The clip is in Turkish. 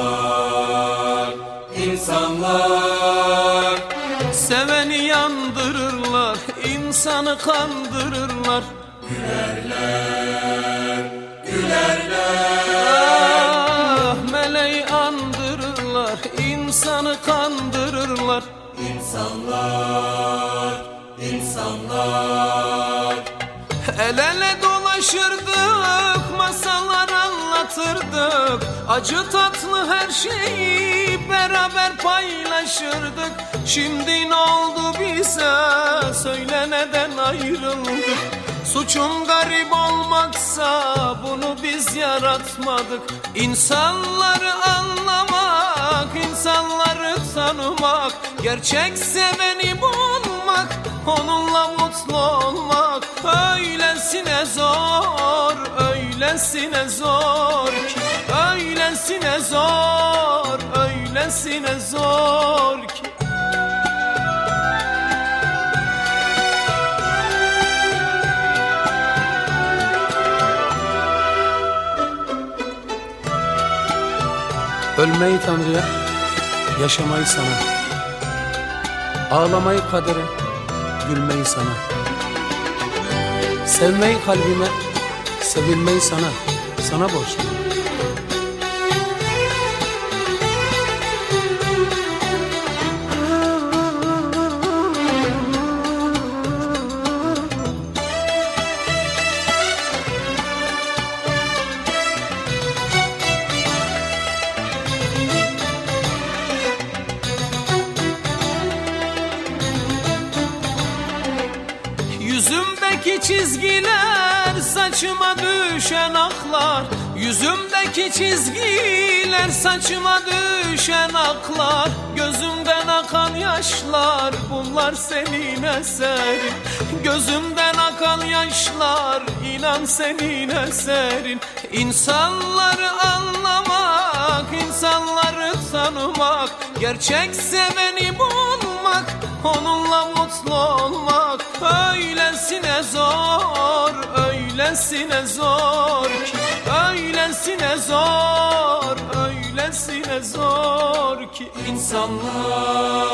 İnsanlar, insanlar. Seveni yandırırlar, insanı kandırırlar. Gülerler, gülerler. Ah, meleği andırırlar, insanı kandırırlar. İnsanlar, insanlar. El ele dolaşırdık, masallar anlatırdık. Acı tatlı her şeyi beraber paylaşırdık. Şimdi ne oldu bize, söyle neden ayrıldık? Suçum garip olmaksa bunu biz yaratmadık. İnsanları anlamak, insanları tanımak, gerçek seveni bulmak, onunla mutlu olmak öylesine zor, öylesine zor ki, öylesine zor, öylesine zor ki. Ölmeyi Tanrı'ya, yaşamayı sana, ağlamayı kadere, gülmeyi sana, sevmeyi kalbime, sevilmeyi sana, sana borçluyum. Yüzümdeki çizgiler, saçıma düşen aklar. Yüzümdeki çizgiler, saçıma düşen aklar. Gözümden akan yaşlar, bunlar senin eserin. Gözümden akan yaşlar, inan senin eserin. İnsanları anlamak, insanları tanımak, gerçek seveni bulmak, onunla mutlu olmak öylesine zor, öylesine zor ki, öylesine zor, öylesine zor ki. İnsanlar,